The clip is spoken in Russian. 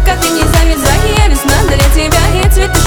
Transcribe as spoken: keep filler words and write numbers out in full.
Пока ты не замерзай, я весна для тебя и цветы.